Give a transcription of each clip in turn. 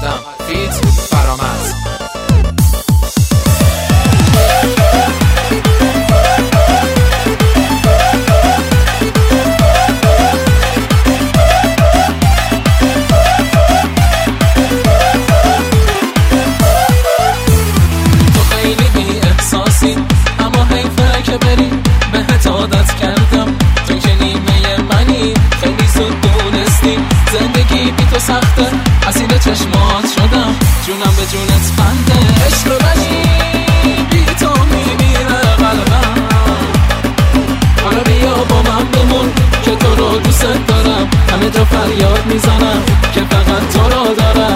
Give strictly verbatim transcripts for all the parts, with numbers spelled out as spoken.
کردم فیت فرامرز. اما حیفه که بری بهت عادت کردم، تو که نیمه منی خیلی زود دونستی زندگی بی تو سخته، اسیر چشمات شدم جونم به جونت بنده، عشق منی بی تو میمیره قلبم، حالا بیا با من بمون که تو رو دوست دارم، همه جا فریاد میزنم که فقط تو رو دارم.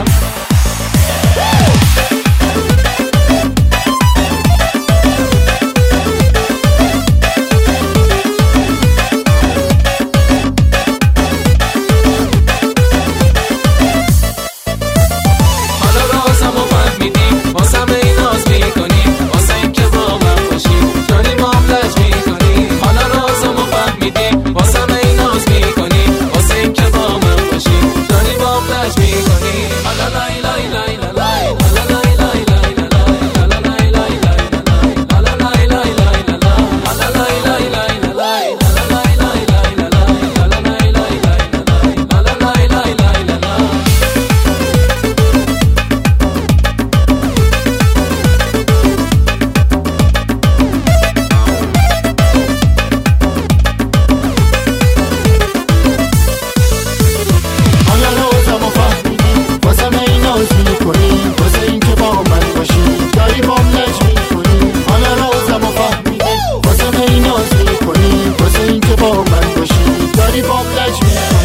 با من باشی داری بام لج میکنی.